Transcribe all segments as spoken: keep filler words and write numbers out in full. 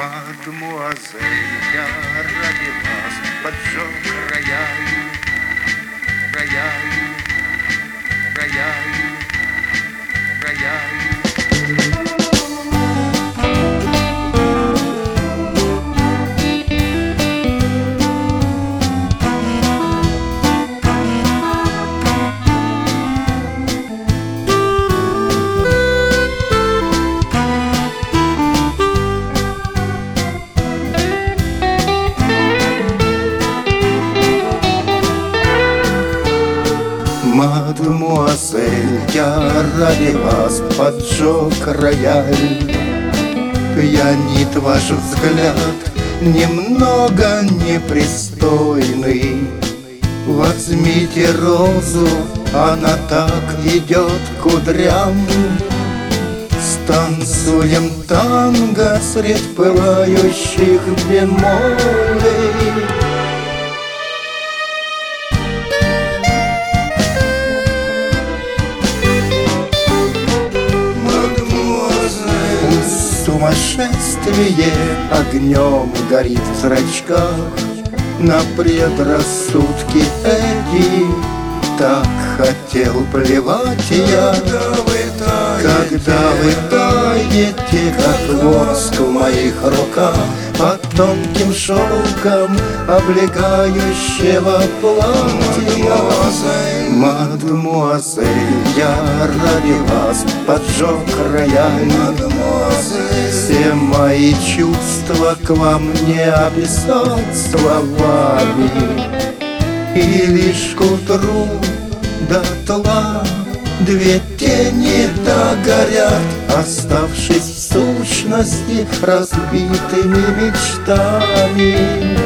Мадемуазель, я ради вас поджег рояль, рояль, рояль, рояль. Мадемуазель, я ради вас поджег рояль. Пьянит ваш взгляд, немного непристойный. Возьмите розу, она так идет к кудрям. Станцуем танго средь пылающих бемолей. Сумасшествие огнем горит в зрачках. На предрассудки эти так хотел плевать я. Когда вы таете, как воск в моих руках, под тонким шелком облегающего платья. Мадемуазель, я ради вас поджег рояль. Все мои чувства к вам не описать словами, и лишь к утру дотла две тени догорят, оставшись в сущности разбитыми мечтами.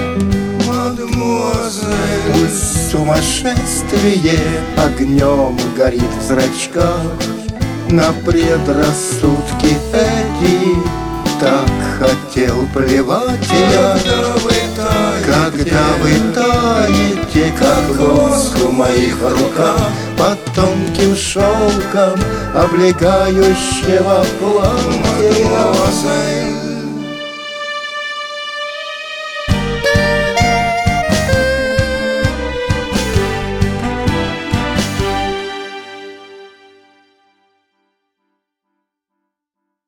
Мадемуазель, пусть сумасшествие огнем горит в зрачках. На предрассудки эти так хотел плевать я. Когда вы таете, как воск в моих руках, под тонким шелком облегающего платья.